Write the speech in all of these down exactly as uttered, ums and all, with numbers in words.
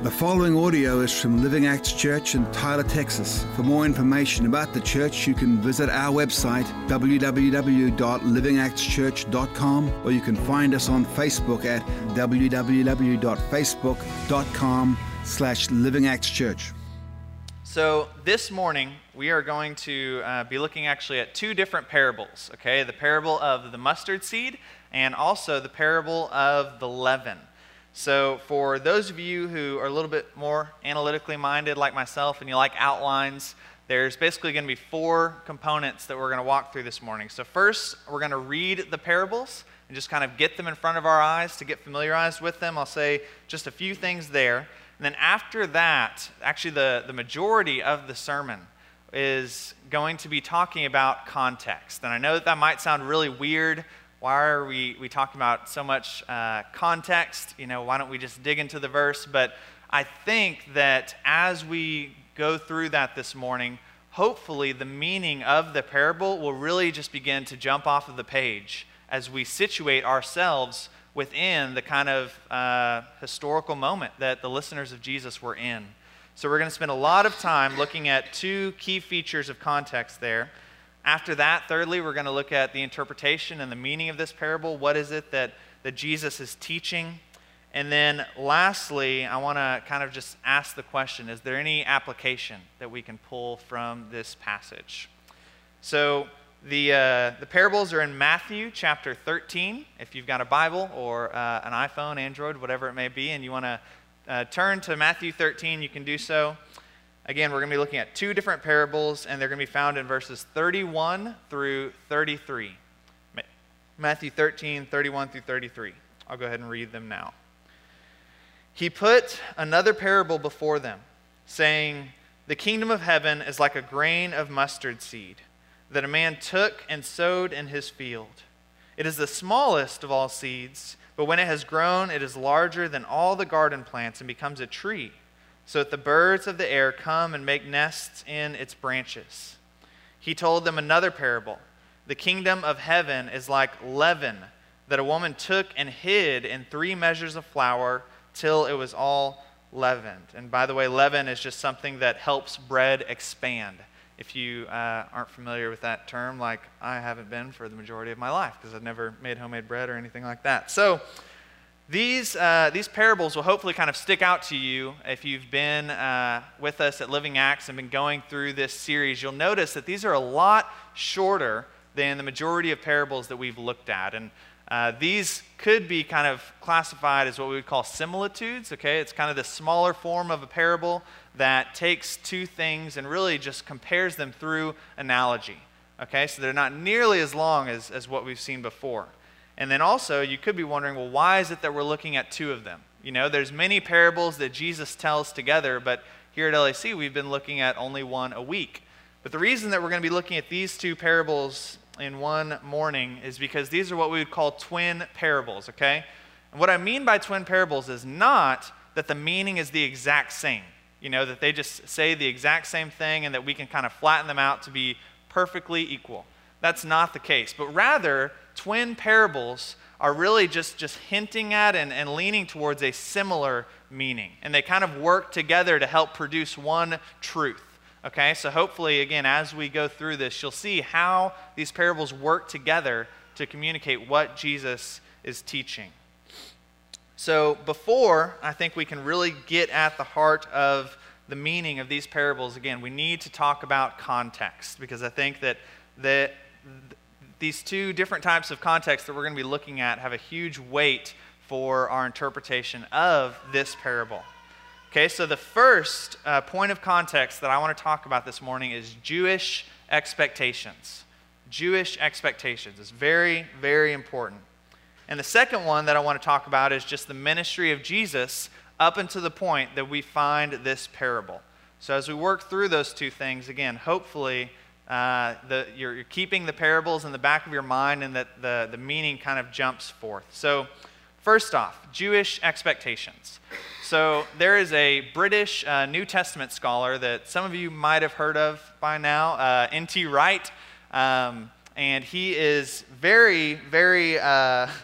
The following audio is from Living Acts Church in Tyler, Texas. For more information about the church, you can visit our website, w w w dot living acts church dot com, or you can find us on Facebook at w w w dot facebook dot com slash living acts church. So this morning, we are going to uh, be looking actually at two different parables, okay? The parable of the mustard seed and also the parable of the leaven. So for those of you who are a little bit more analytically minded like myself and you like outlines, there's basically going to be four components that we're going to walk through this morning. So first, we're going to read the parables and just kind of get them in front of our eyes to get familiarized with them. I'll say just a few things there. And then after that, actually the, the majority of the sermon is going to be talking about context. And I know that that might sound really weird. Why are we, we talking about so much uh, context? You know, why don't we just dig into the verse? But I think that as we go through that this morning, hopefully the meaning of the parable will really just begin to jump off of the page as we situate ourselves within the kind of uh, historical moment that the listeners of Jesus were in. So we're going to spend a lot of time looking at two key features of context there. After that, thirdly, we're going to look at the interpretation and the meaning of this parable. What is it that, that Jesus is teaching? And then lastly, I want to kind of just ask the question, is there any application that we can pull from this passage? So the, uh, the parables are in Matthew chapter thirteen. If you've got a Bible or uh, an iPhone, Android, whatever it may be, and you want to uh, turn to Matthew thirteen, you can do so. Again, we're going to be looking at two different parables, and they're going to be found in verses thirty-one through thirty-three. Matthew thirteen, thirty-one through thirty-three. I'll go ahead and read them now. He put another parable before them, saying, "The kingdom of heaven is like a grain of mustard seed that a man took and sowed in his field. It is the smallest of all seeds, but when it has grown, it is larger than all the garden plants and becomes a tree, so that the birds of the air come and make nests in its branches." He told them another parable. "The kingdom of heaven is like leaven that a woman took and hid in three measures of flour till it was all leavened." And by the way, leaven is just something that helps bread expand. If you uh, aren't familiar with that term, like I haven't been for the majority of my life, because I've never made homemade bread or anything like that. So These uh, these parables will hopefully kind of stick out to you if you've been uh, with us at Living Acts and been going through this series. You'll notice that these are a lot shorter than the majority of parables that we've looked at. And uh, these could be kind of classified as what we would call similitudes, okay? It's kind of the smaller form of a parable that takes two things and really just compares them through analogy, okay? So they're not nearly as long as, as what we've seen before. And then also, you could be wondering, well, why is it that we're looking at two of them? You know, there's many parables that Jesus tells together, but here at L A C, we've been looking at only one a week. But the reason that we're going to be looking at these two parables in one morning is because these are what we would call twin parables, okay? And what I mean by twin parables is not that the meaning is the exact same, you know, that they just say the exact same thing and that we can kind of flatten them out to be perfectly equal. That's not the case, but rather, twin parables are really just, just hinting at and, and leaning towards a similar meaning. And they kind of work together to help produce one truth. Okay, so hopefully, again, as we go through this, you'll see how these parables work together to communicate what Jesus is teaching. So before I think we can really get at the heart of the meaning of these parables, again, we need to talk about context, because I think that the These two different types of context that we're going to be looking at have a huge weight for our interpretation of this parable. Okay, so the first uh, point of context that I want to talk about this morning is Jewish expectations. Jewish expectations is very, very important. And the second one that I want to talk about is just the ministry of Jesus up until the point that we find this parable. So as we work through those two things, again, hopefully Uh, the, you're, you're keeping the parables in the back of your mind and that the, the meaning kind of jumps forth. So first off, Jewish expectations. So there is a British uh, New Testament scholar that some of you might have heard of by now, uh, N T Wright, um, and he is very, very uh,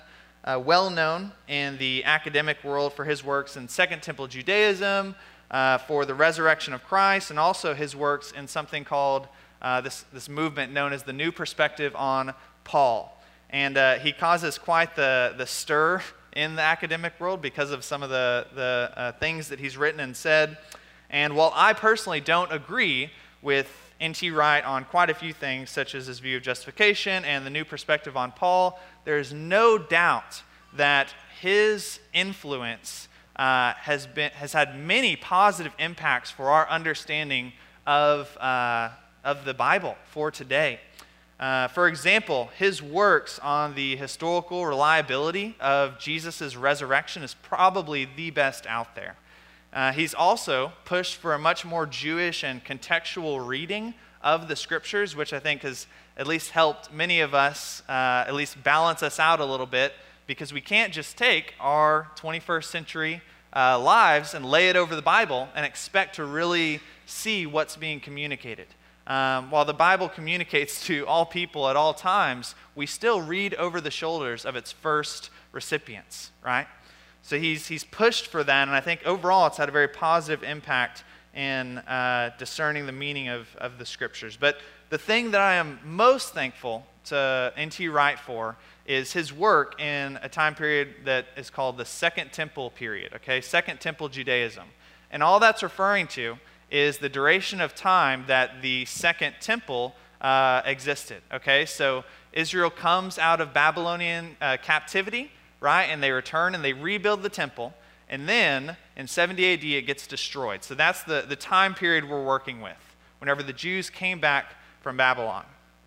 uh, well known in the academic world for his works in Second Temple Judaism, uh, for the resurrection of Christ, and also his works in something called uh, this, this movement known as the New Perspective on Paul. And uh, he causes quite the, the stir in the academic world because of some of the, the uh, things that he's written and said. And while I personally don't agree with N T Wright on quite a few things, such as his view of justification and the New Perspective on Paul, there's no doubt that his influence uh, has been has had many positive impacts for our understanding of, uh, of the Bible for today. Uh, for example, his works on the historical reliability of Jesus' resurrection is probably the best out there. Uh, he's also pushed for a much more Jewish and contextual reading of the Scriptures, which I think has at least helped many of us uh, at least balance us out a little bit, because we can't just take our twenty-first century uh, lives and lay it over the Bible and expect to really see what's being communicated. Um, while the Bible communicates to all people at all times, we still read over the shoulders of its first recipients, right? So he's he's pushed for that, and I think overall it's had a very positive impact in uh, discerning the meaning of, of the Scriptures. But the thing that I am most thankful to N T Wright for is his work in a time period that is called the Second Temple period, okay? Second Temple Judaism. And all that's referring to is the duration of time that the Second Temple uh, existed, okay? So Israel comes out of Babylonian uh, captivity, right? And they return and they rebuild the temple. And then in seventy A D it gets destroyed. So that's the, the time period we're working with, whenever the Jews came back from Babylon.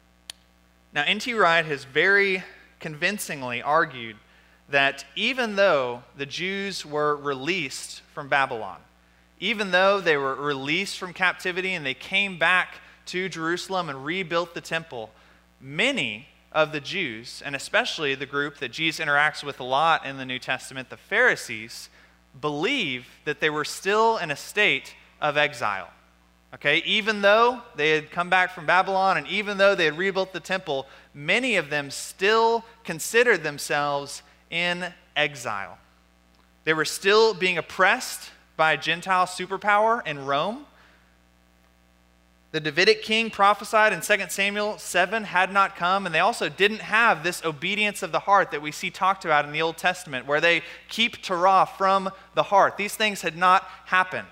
Now, N T Wright has very convincingly argued that even though the Jews were released from Babylon, even though they were released from captivity and they came back to Jerusalem and rebuilt the temple, many of the Jews, and especially the group that Jesus interacts with a lot in the New Testament, the Pharisees, believe that they were still in a state of exile. Okay, even though they had come back from Babylon and even though they had rebuilt the temple, many of them still considered themselves in exile. They were still being oppressed by a Gentile superpower in Rome. The Davidic king prophesied in Second Samuel seven had not come, and they also didn't have this obedience of the heart that we see talked about in the Old Testament, where they keep Torah from the heart. These things had not happened.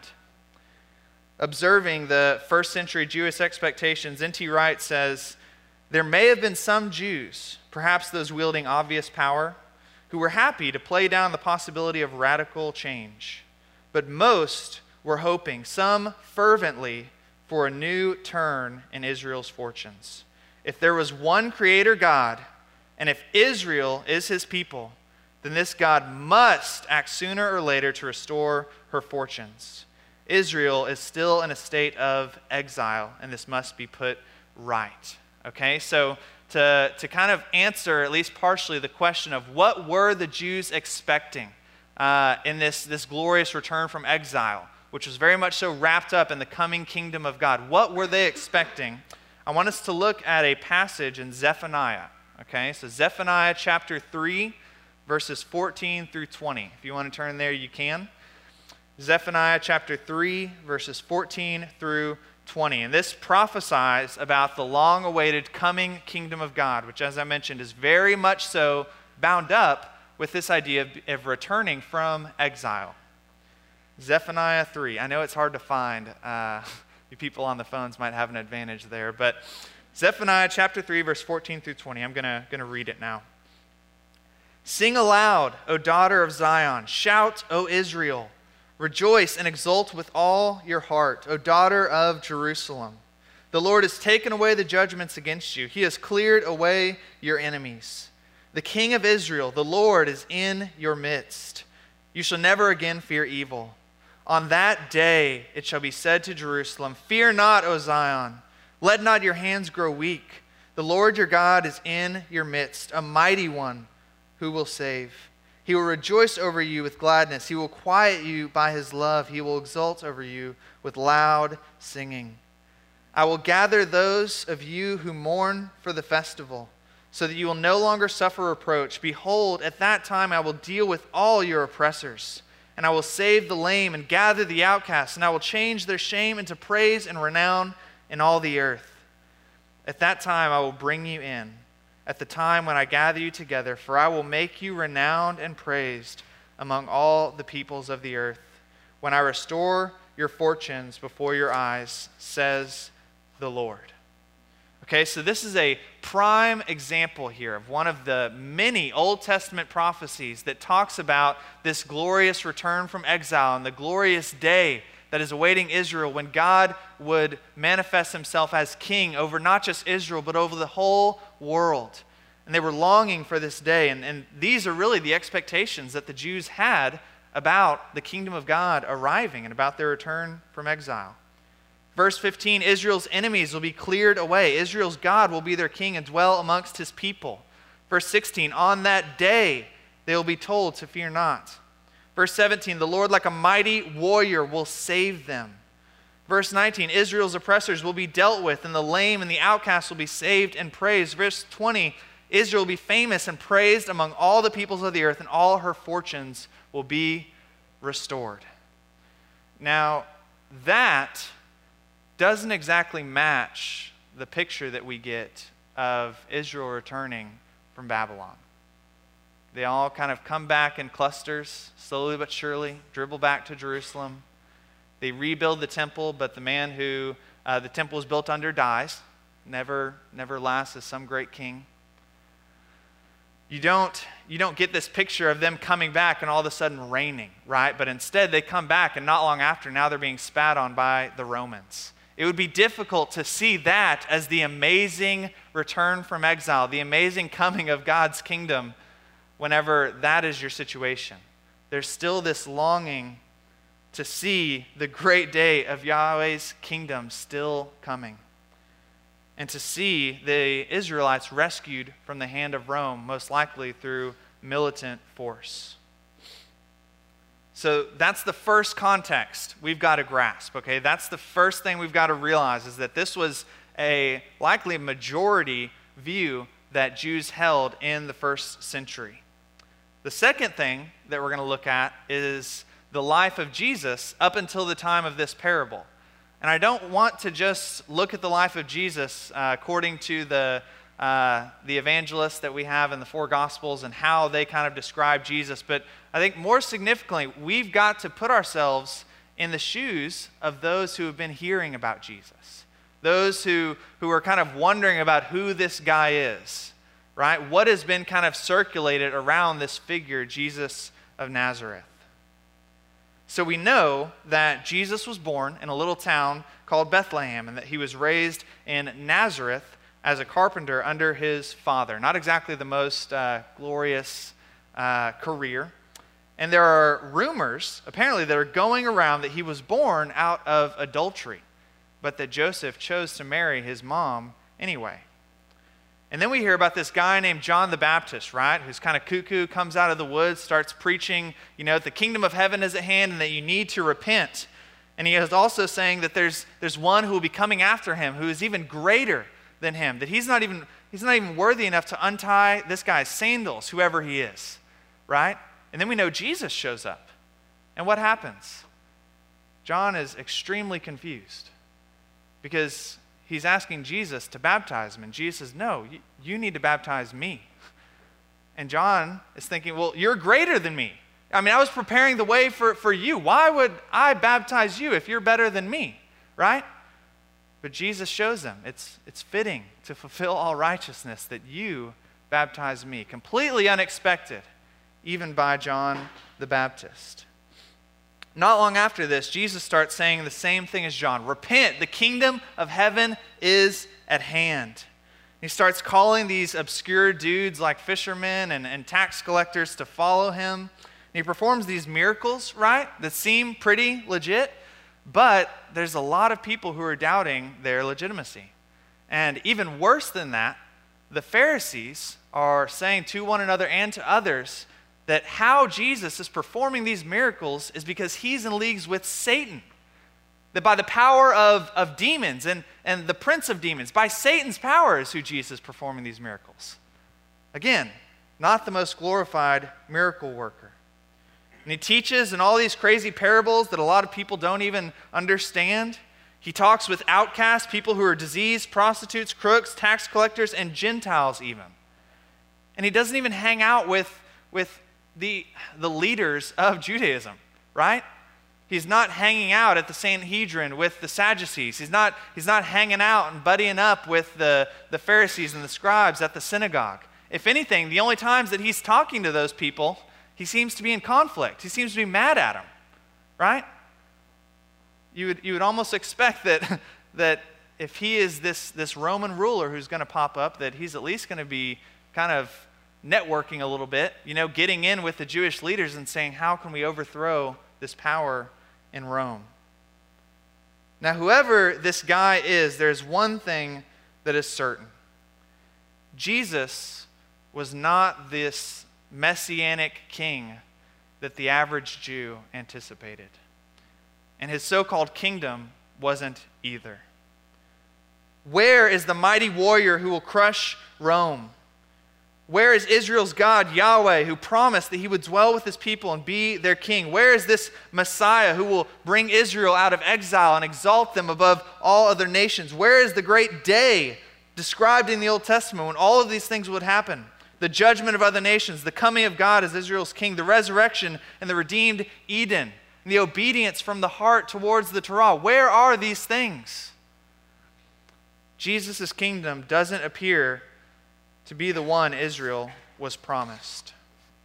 Observing the first century Jewish expectations, N T Wright says, there may have been some Jews, perhaps those wielding obvious power, who were happy to play down the possibility of radical change. But most were hoping, some fervently, for a new turn in Israel's fortunes. If there was one creator God, and if Israel is his people, then this God must act sooner or later to restore her fortunes. Israel is still in a state of exile, and this must be put right. Okay, so to, to kind of answer, at least partially, the question of what were the Jews expecting uh, in this, this glorious return from exile, which was very much so wrapped up in the coming kingdom of God. What were they expecting? I want us to look at a passage in Zephaniah. Okay, so Zephaniah chapter three, verses fourteen through twenty. If you want to turn there, you can. Zephaniah chapter three, verses fourteen through twenty. And this prophesies about the long-awaited coming kingdom of God, which, as I mentioned, is very much so bound up with this idea of, of returning from exile. Zephaniah three. I know it's hard to find. Uh, you people on the phones might have an advantage there. But Zephaniah chapter three, verse fourteen through twenty. I'm going to going to read it now. Sing aloud, O daughter of Zion. Shout, O Israel. Rejoice and exult with all your heart, O daughter of Jerusalem. The Lord has taken away the judgments against you. He has cleared away your enemies. The King of Israel, the Lord, is in your midst. You shall never again fear evil. On that day it shall be said to Jerusalem, fear not, O Zion. Let not your hands grow weak. The Lord your God is in your midst, a mighty one who will save. He will rejoice over you with gladness. He will quiet you by his love. He will exult over you with loud singing. I will gather those of you who mourn for the festival, so that you will no longer suffer reproach. Behold, at that time I will deal with all your oppressors, and I will save the lame and gather the outcasts, and I will change their shame into praise and renown in all the earth. At that time I will bring you in, at the time when I gather you together, for I will make you renowned and praised among all the peoples of the earth, when I restore your fortunes before your eyes, says the Lord. Okay, so this is a prime example here of one of the many Old Testament prophecies that talks about this glorious return from exile and the glorious day that is awaiting Israel when God would manifest himself as king over not just Israel, but over the whole world. And they were longing for this day. And, and these are really the expectations that the Jews had about the kingdom of God arriving and about their return from exile. Verse fifteen, Israel's enemies will be cleared away. Israel's God will be their king and dwell amongst his people. Verse sixteen, on that day they will be told to fear not. Verse seventeen, the Lord like a mighty warrior will save them. Verse nineteen, Israel's oppressors will be dealt with, and the lame and the outcast will be saved and praised. Verse twenty, Israel will be famous and praised among all the peoples of the earth, and all her fortunes will be restored. Now, that doesn't exactly match the picture that we get of Israel returning from Babylon. They all kind of come back in clusters, slowly but surely, dribble back to Jerusalem. They rebuild the temple, but the man who uh, the temple was built under dies, never, never lasts as some great king. You don't, you don't get this picture of them coming back and all of a sudden reigning, right? But instead they come back, and not long after, now they're being spat on by the Romans. It would be difficult to see that as the amazing return from exile, the amazing coming of God's kingdom, whenever that is your situation. There's still this longing to see the great day of Yahweh's kingdom still coming, and to see the Israelites rescued from the hand of Rome, most likely through militant force. So that's the first context we've got to grasp, okay? That's the first thing we've got to realize, is that this was a likely majority view that Jews held in the first century. The second thing that we're going to look at is the life of Jesus up until the time of this parable. And I don't want to just look at the life of Jesus uh, according to the, uh, the evangelists that we have in the four Gospels and how they kind of describe Jesus, but I think more significantly, we've got to put ourselves in the shoes of those who have been hearing about Jesus, those who, who are kind of wondering about who this guy is, right? What has been kind of circulated around this figure, Jesus of Nazareth. So we know that Jesus was born in a little town called Bethlehem, and that he was raised in Nazareth as a carpenter under his father. Not exactly the most uh, glorious uh, career. And there are rumors, apparently, that are going around that he was born out of adultery, but that Joseph chose to marry his mom anyway. And then we hear about this guy named John the Baptist, right? Who's kind of cuckoo, comes out of the woods, starts preaching, you know, the kingdom of heaven is at hand and that you need to repent. And he is also saying that there's, there's one who will be coming after him who is even greater than him, that he's not even, he's not even worthy enough to untie this guy's sandals, whoever he is, right? And then we know Jesus shows up. And what happens? John is extremely confused because he's asking Jesus to baptize him. And Jesus says, no, you, you need to baptize me. And John is thinking, well, you're greater than me. I mean, I was preparing the way for, for you. Why would I baptize you if you're better than me, right? But Jesus shows them it's, it's fitting to fulfill all righteousness that you baptize me. Completely unexpected, even by John the Baptist. Not long after this, Jesus starts saying the same thing as John. Repent, the kingdom of heaven is at hand. He starts calling these obscure dudes like fishermen and, and tax collectors to follow him. And he performs these miracles, right, that seem pretty legit, but there's a lot of people who are doubting their legitimacy. And even worse than that, the Pharisees are saying to one another and to others that how Jesus is performing these miracles is because he's in leagues with Satan. That by the power of, of demons and, and the prince of demons, by Satan's power is who Jesus is performing these miracles. Again, not the most glorified miracle worker. And he teaches in all these crazy parables that a lot of people don't even understand. He talks with outcasts, people who are diseased, prostitutes, crooks, tax collectors, and Gentiles even. And he doesn't even hang out with, with the, the leaders of Judaism, right? He's not hanging out at the Sanhedrin with the Sadducees. He's not, he's not hanging out and buddying up with the, the Pharisees and the scribes at the synagogue. If anything, the only times that he's talking to those people, he seems to be in conflict. He seems to be mad at them, right? You would, you would almost expect that, that if he is this, this Roman ruler who's going to pop up, that he's at least going to be kind of networking a little bit, you know, getting in with the Jewish leaders and saying, how can we overthrow this power in Rome? Now, whoever this guy is, there's one thing that is certain. Jesus was not this messianic king that the average Jew anticipated. And his so-called kingdom wasn't either. Where is the mighty warrior who will crush Rome? Where is Israel's God, Yahweh, who promised that he would dwell with his people and be their king? Where is this Messiah who will bring Israel out of exile and exalt them above all other nations? Where is the great day described in the Old Testament when all of these things would happen? The judgment of other nations, the coming of God as Israel's king, the resurrection and the redeemed Eden, and the obedience from the heart towards the Torah. Where are these things? Jesus' kingdom doesn't appear to be the one Israel was promised.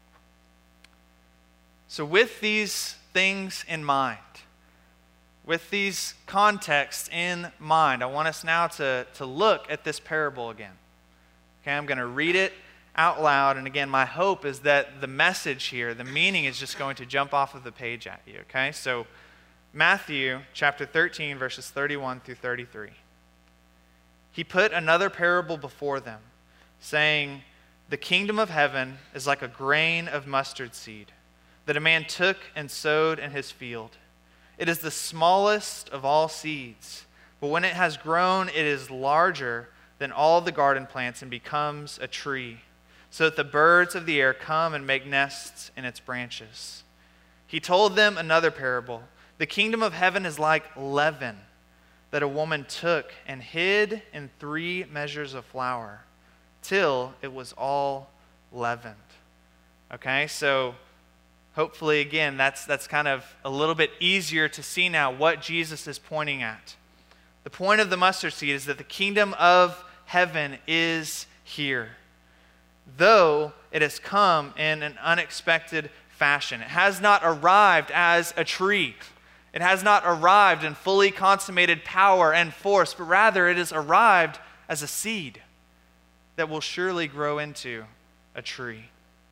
So with these things in mind, with these contexts in mind, I want us now to, to look at this parable again. Okay, I'm going to read it out loud, and again, my hope is that the message here, the meaning is just going to jump off of the page at you, okay? So, Matthew chapter thirteen, verses thirty-one through thirty-three. He put another parable before them, saying, "The kingdom of heaven is like a grain of mustard seed that a man took and sowed in his field. It is the smallest of all seeds, but when it has grown, it is larger than all the garden plants and becomes a tree, so that the birds of the air come and make nests in its branches." He told them another parable. "The kingdom of heaven is like leaven that a woman took and hid in three measures of flour, till it was all leavened." Okay, so hopefully, again, that's, that's kind of a little bit easier to see now what Jesus is pointing at. The point of the mustard seed is that the kingdom of heaven is here, though it has come in an unexpected fashion. It has not arrived as a tree. It has not arrived in fully consummated power and force, but rather it has arrived as a seed that will surely grow into a tree.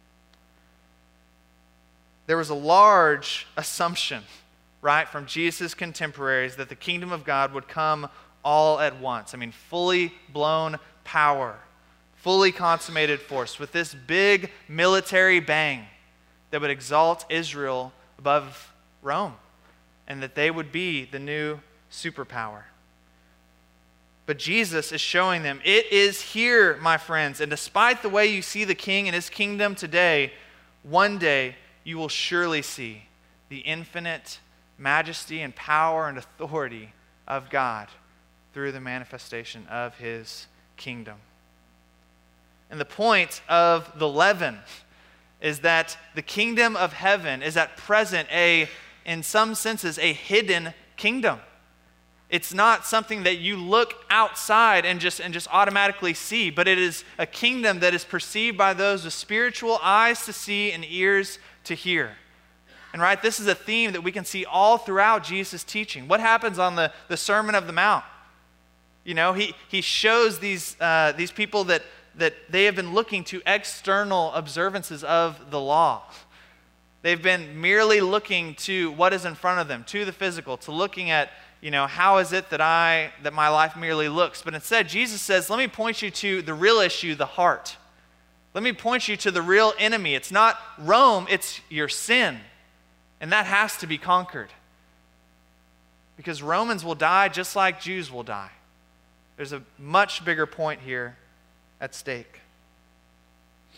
There was a large assumption, right, from Jesus' contemporaries that the kingdom of God would come all at once. I mean, fully blown power, fully consummated force, with this big military bang that would exalt Israel above Rome, and that they would be the new superpower. But Jesus is showing them, it is here, my friends, and despite the way you see the king and his kingdom today, one day you will surely see the infinite majesty and power and authority of God through the manifestation of his kingdom. And the point of the leaven is that the kingdom of heaven is at present a, in some senses, a hidden kingdom. It's not something that you look outside and just, and just automatically see, but it is a kingdom that is perceived by those with spiritual eyes to see and ears to hear. And right, this is a theme that we can see all throughout Jesus' teaching. What happens on the, the Sermon of the Mount? You know, he, he shows these, uh, these people that, that they have been looking to external observances of the law. They've been merely looking to what is in front of them, to the physical, to looking at, you know, how is it that I that my life merely looks? But instead, Jesus says, let me point you to the real issue, the heart. Let me point you to the real enemy. It's not Rome, it's your sin. And that has to be conquered. Because Romans will die just like Jews will die. There's a much bigger point here at stake.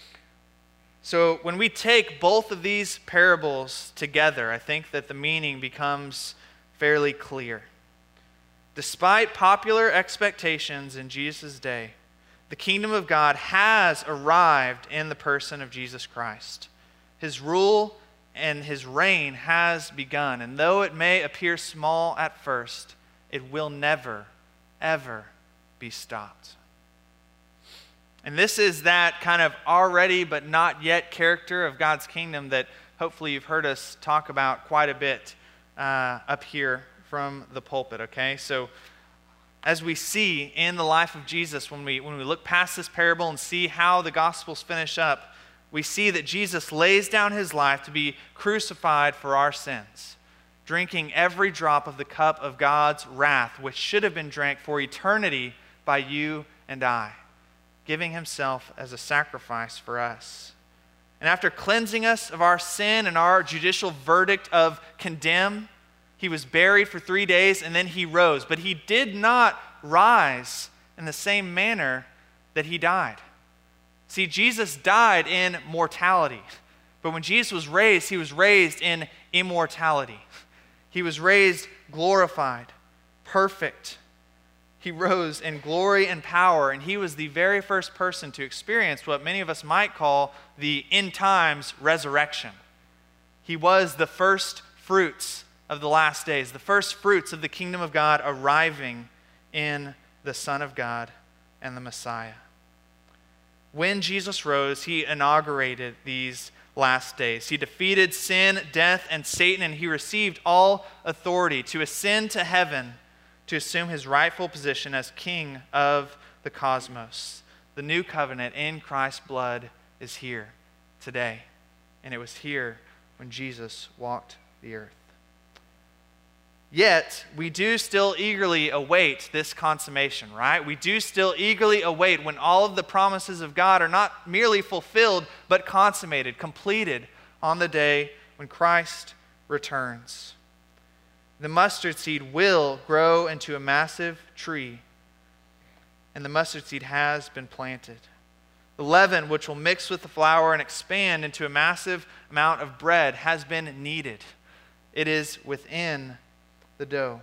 So when we take both of these parables together, I think that the meaning becomes fairly clear. Despite popular expectations in Jesus' day, the kingdom of God has arrived in the person of Jesus Christ. His rule and his reign has begun, and though it may appear small at first, it will never, ever be stopped. And this is that kind of already but not yet character of God's kingdom that hopefully you've heard us talk about quite a bit uh, up here from the pulpit, okay? So as we see in the life of Jesus, when we, when we look past this parable and see how the Gospels finish up, we see that Jesus lays down his life to be crucified for our sins, drinking every drop of the cup of God's wrath, which should have been drank for eternity by you and I, giving himself as a sacrifice for us. And after cleansing us of our sin and our judicial verdict of condemn, he was buried for three days and then he rose. But he did not rise in the same manner that he died. See, Jesus died in mortality. But when Jesus was raised, he was raised in immortality. He was raised glorified, perfect. He rose in glory and power, and he was the very first person to experience what many of us might call the end times resurrection. He was the first fruits of the last days, the first fruits of the kingdom of God arriving in the Son of God and the Messiah. When Jesus rose, he inaugurated these last days. He defeated sin, death, and Satan, and he received all authority to ascend to heaven to assume his rightful position as king of the cosmos. The new covenant in Christ's blood is here today, and it was here when Jesus walked the earth. Yet, we do still eagerly await this consummation, right? We do still eagerly await when all of the promises of God are not merely fulfilled, but consummated, completed on the day when Christ returns. The mustard seed will grow into a massive tree, and the mustard seed has been planted. The leaven, which will mix with the flour and expand into a massive amount of bread, has been kneaded. It is within the dough.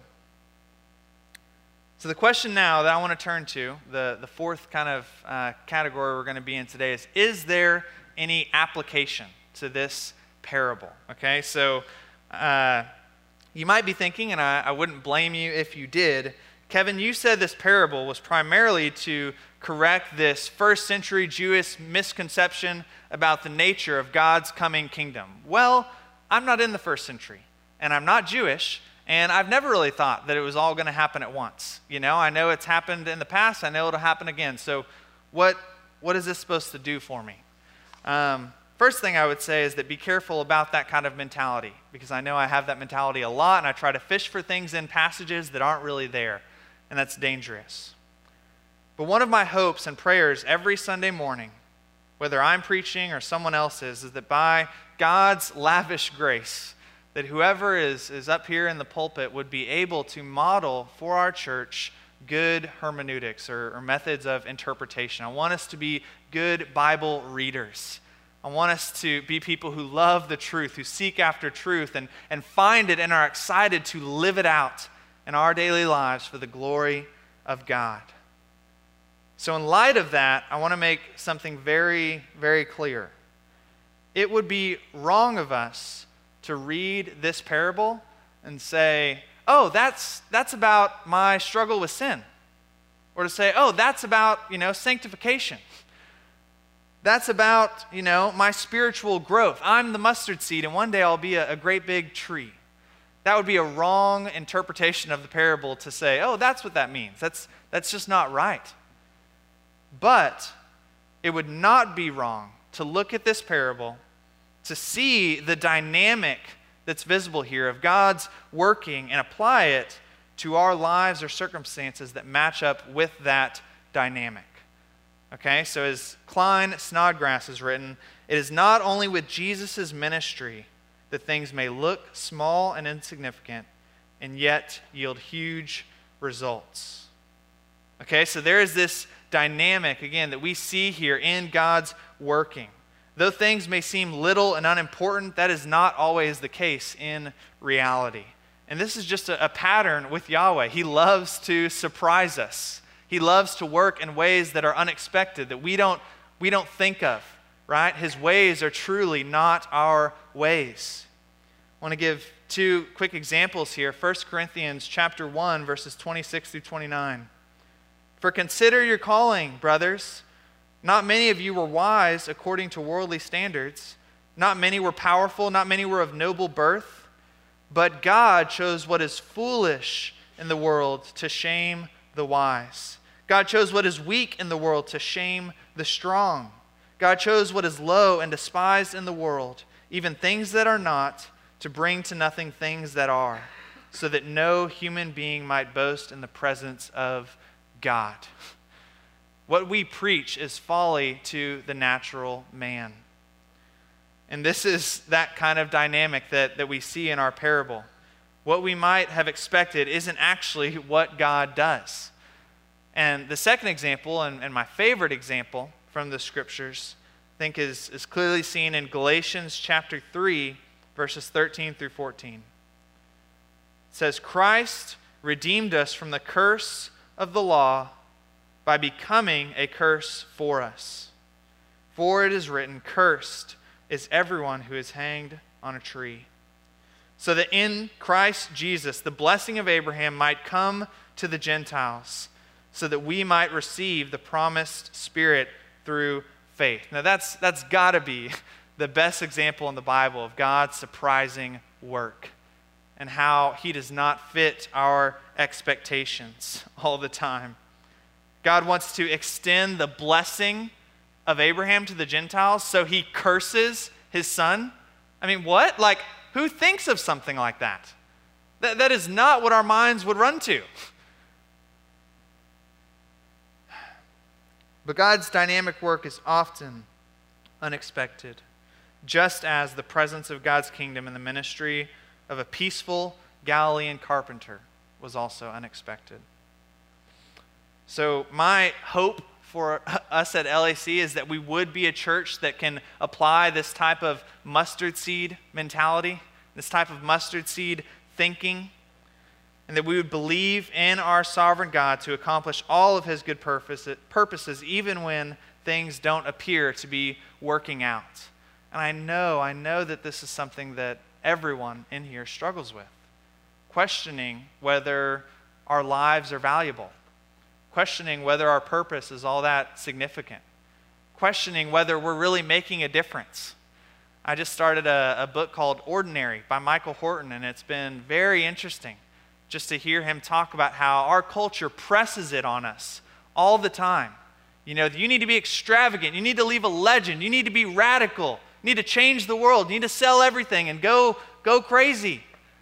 So the question now that I want to turn to, the, the fourth kind of uh, category we're going to be in today is, is there any application to this parable? Okay, so uh, you might be thinking, and I, I wouldn't blame you if you did, Kevin, you said this parable was primarily to correct this first century Jewish misconception about the nature of God's coming kingdom. Well, I'm not in the first century, and I'm not Jewish, and I've never really thought that it was all going to happen at once. You know, I know it's happened in the past. I know it'll happen again. So what, what is this supposed to do for me? Um, first thing I would say is that be careful about that kind of mentality, because I know I have that mentality a lot, and I try to fish for things in passages that aren't really there, and that's dangerous. But one of my hopes and prayers every Sunday morning, whether I'm preaching or someone else is, is that by God's lavish grace, that whoever is, is up here in the pulpit would be able to model for our church good hermeneutics or, or methods of interpretation. I want us to be good Bible readers. I want us to be people who love the truth, who seek after truth and, and find it and are excited to live it out in our daily lives for the glory of God. So in light of that, I want to make something very, very clear. It would be wrong of us to read this parable and say, oh, that's that's about my struggle with sin. Or to say, oh, that's about, you know, sanctification. That's about, you know, my spiritual growth. I'm the mustard seed, and one day I'll be a, a great big tree. That would be a wrong interpretation of the parable to say, oh, that's what that means. That's that's just not right. But it would not be wrong to look at this parable, to see the dynamic that's visible here of God's working and apply it to our lives or circumstances that match up with that dynamic. Okay, so as Klein Snodgrass has written, it is not only with Jesus' ministry that things may look small and insignificant and yet yield huge results. Okay, so there is this dynamic, again, that we see here in God's working. Though things may seem little and unimportant, that is not always the case in reality. And this is just a, a pattern with Yahweh. He loves to surprise us. He loves to work in ways that are unexpected, that we don't, we don't think of, right? His ways are truly not our ways. I want to give two quick examples here. First Corinthians chapter one, verses twenty-six through twenty-nine. For consider your calling, brothers. Not many of you were wise according to worldly standards. Not many were powerful. Not many were of noble birth. But God chose what is foolish in the world to shame the wise. God chose what is weak in the world to shame the strong. God chose what is low and despised in the world, even things that are not, to bring to nothing things that are, so that no human being might boast in the presence of God. What we preach is folly to the natural man. And this is that kind of dynamic that, that we see in our parable. What we might have expected isn't actually what God does. And the second example, and, and my favorite example from the scriptures, I think is, is clearly seen in Galatians chapter three, verses thirteen through fourteen. It says, Christ redeemed us from the curse of the law by becoming a curse for us. For it is written, cursed is everyone who is hanged on a tree. So that in Christ Jesus, the blessing of Abraham might come to the Gentiles, so that we might receive the promised Spirit through faith. Now that's, that's got to be the best example in the Bible of God's surprising work and how he does not fit our expectations all the time. God wants to extend the blessing of Abraham to the Gentiles, so he curses his son. I mean, what? Like, who thinks of something like that? That, that is not what our minds would run to. But God's dynamic work is often unexpected, just as the presence of God's kingdom in the ministry of a peaceful Galilean carpenter was also unexpected. So my hope for us at L A C is that we would be a church that can apply this type of mustard seed mentality, this type of mustard seed thinking, and that we would believe in our sovereign God to accomplish all of his good purposes, even when things don't appear to be working out. And I know, I know that this is something that everyone in here struggles with. Questioning whether our lives are valuable. Questioning whether our purpose is all that significant. Questioning whether we're really making a difference. I just started a, a book called Ordinary by Michael Horton, and it's been very interesting just to hear him talk about how our culture presses it on us all the time. You know, you need to be extravagant. You need to leave a legend. You need to be radical. You need to change the world. You need to sell everything and go, go crazy.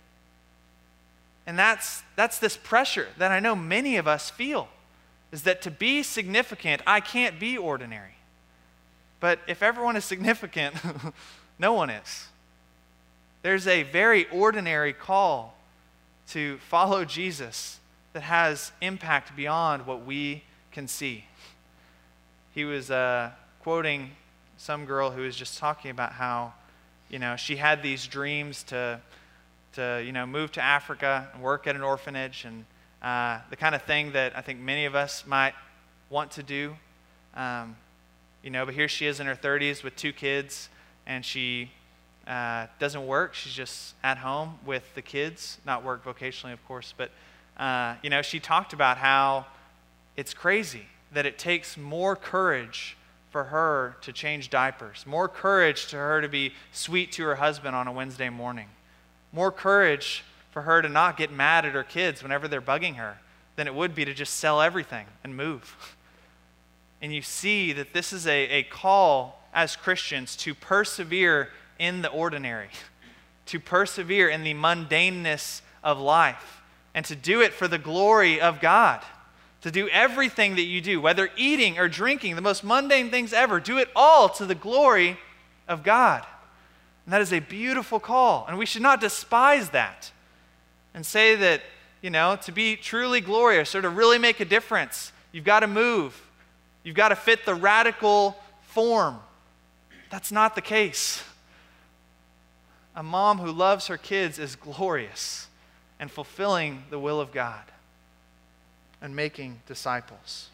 And that's, that's this pressure that I know many of us feel, is that to be significant, I can't be ordinary. But if everyone is significant, no one is. There's a very ordinary call to follow Jesus that has impact beyond what we can see. He was uh, quoting some girl who was just talking about how, you know, she had these dreams to, to you know, move to Africa and work at an orphanage, and uh, the kind of thing that I think many of us might want to do. Um, you know, but here she is in her thirties with two kids, and she uh, doesn't work. She's just at home with the kids, not work vocationally, of course. But, uh, you know, she talked about how it's crazy that it takes more courage for her to change diapers, more courage to her to be sweet to her husband on a Wednesday morning, more courage for her to not get mad at her kids whenever they're bugging her than it would be to just sell everything and move. And you see that this is a, a call as Christians to persevere in the ordinary, to persevere in the mundaneness of life, and to do it for the glory of God. To do everything that you do, whether eating or drinking, the most mundane things ever, do it all to the glory of God. And that is a beautiful call, and we should not despise that and say that, you know, to be truly glorious or to really make a difference, you've got to move. You've got to fit the radical form. That's not the case. A mom who loves her kids is glorious and fulfilling the will of God and making disciples.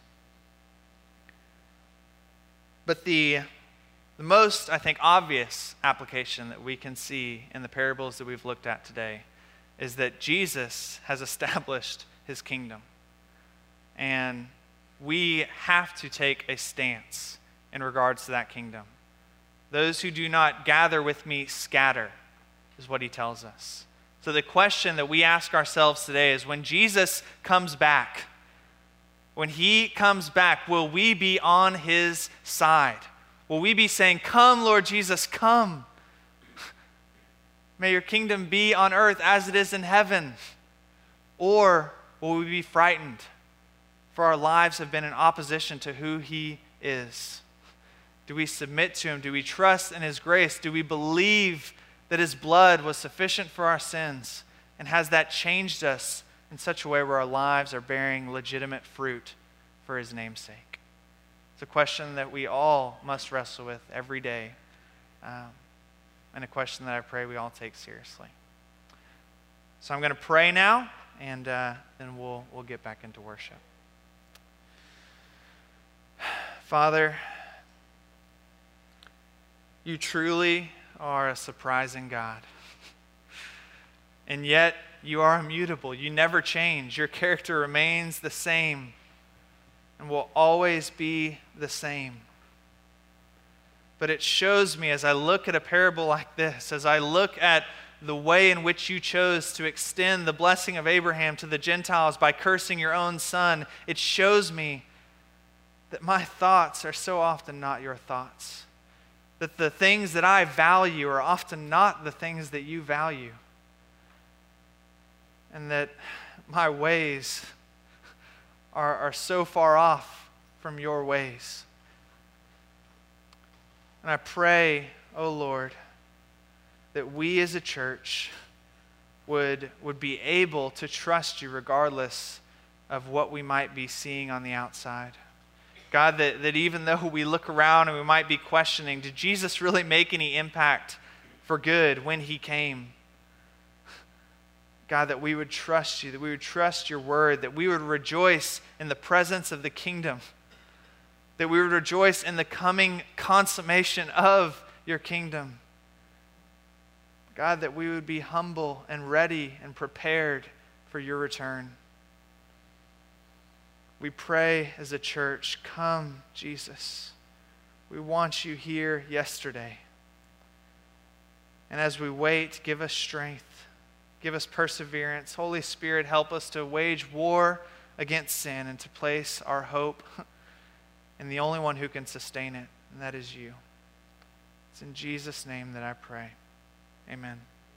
But the, the most, I think, obvious application that we can see in the parables that we've looked at today is that Jesus has established his kingdom. And we have to take a stance in regards to that kingdom. Those who do not gather with me scatter, is what he tells us. So the question that we ask ourselves today is, when Jesus comes back, when he comes back, will we be on his side? Will we be saying, "Come, Lord Jesus, come. May your kingdom be on earth as it is in heaven"? Or will we be frightened, for our lives have been in opposition to who he is? Do we submit to him? Do we trust in his grace? Do we believe that his blood was sufficient for our sins? And has that changed us in such a way where our lives are bearing legitimate fruit for his name's sake? It's a question that we all must wrestle with every day, um, and a question that I pray we all take seriously. So I'm going to pray now, and uh, then we'll, we'll get back into worship. Father, you truly are a surprising God. And yet, you are immutable. You never change. Your character remains the same and will always be the same. But it shows me, as I look at a parable like this, as I look at the way in which you chose to extend the blessing of Abraham to the Gentiles by cursing your own son, it shows me that my thoughts are so often not your thoughts. That the things that I value are often not the things that you value. And that my ways are, are so far off from your ways. And I pray, oh Lord, that we as a church would, would be able to trust you regardless of what we might be seeing on the outside. God, that, that even though we look around and we might be questioning, did Jesus really make any impact for good when he came? God, that we would trust you, that we would trust your word, that we would rejoice in the presence of the kingdom, that we would rejoice in the coming consummation of your kingdom. God, that we would be humble and ready and prepared for your return. We pray as a church, come, Jesus. We want you here yesterday. And as we wait, give us strength. Give us perseverance. Holy Spirit, help us to wage war against sin and to place our hope in the only one who can sustain it, and that is you. It's in Jesus' name that I pray. Amen.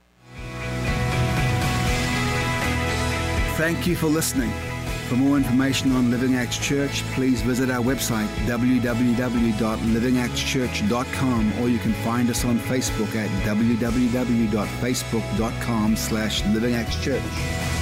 Thank you for listening. For more information on Living Acts Church, please visit our website, w w w dot living acts church dot com, or you can find us on Facebook at w w w dot facebook dot com slash living acts church.